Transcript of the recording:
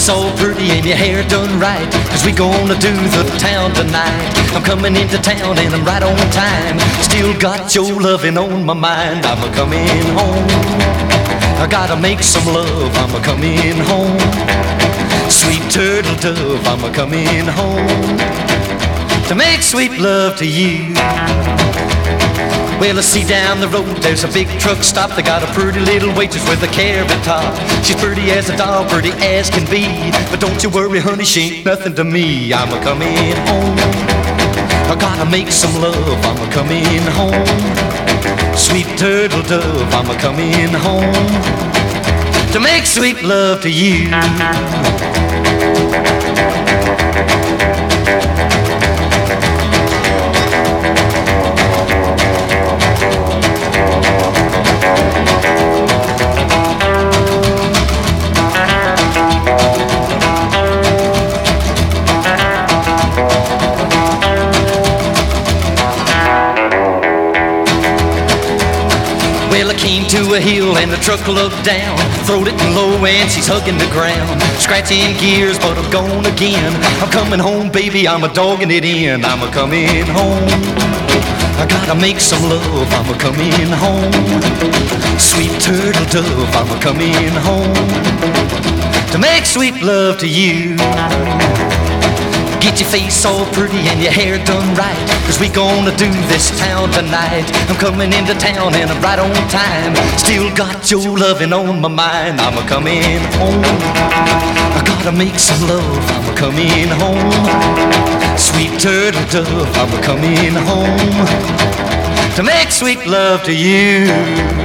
face all pretty and your hair done right, 'cause we gonna do the town tonight. I'm coming into town and I'm right on time. Still got your loving on my mind. I'm a-coming home. I gotta make some love. I'm a-coming home. Sweet turtle dove, I'm a-coming home to make sweet love to you. Well, I see down the road there's a big truck stop. They got a pretty little waitress with a carrot top. She's pretty as a doll, pretty as can be. But don't you worry, honey, she ain't nothing to me. I'm a-coming home. I gotta make some love. I'm a-coming home. Sweet turtle dove, I'm a-coming home to make sweet love to you. Well, I came to a hill and the truck looked down, throwed it low and she's hugging the ground. Scratching gears, but I'm gone again. I'm coming home, baby, I'm a-dogging it in. I'm a-coming home. I gotta make some love. I'm a-coming home. Sweet turtle dove, I'm a-coming home to make sweet love to you. Get your face all pretty and your hair done right, 'cause we gonna do this town tonight. I'm coming into town and I'm right on time. Still got your loving on my mind. I'm a-coming home. I gotta make some love. I'm a-coming home. Sweet turtle dove, I'm a-coming home to make sweet love to you.